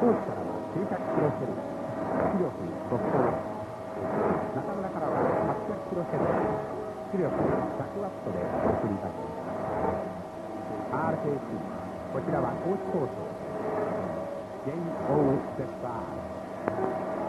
高知からは900キロセル、出力速報。中村からは800キロセル、出力100ワットでお送りいたします。RKC、こちらは高知放送。JOZR。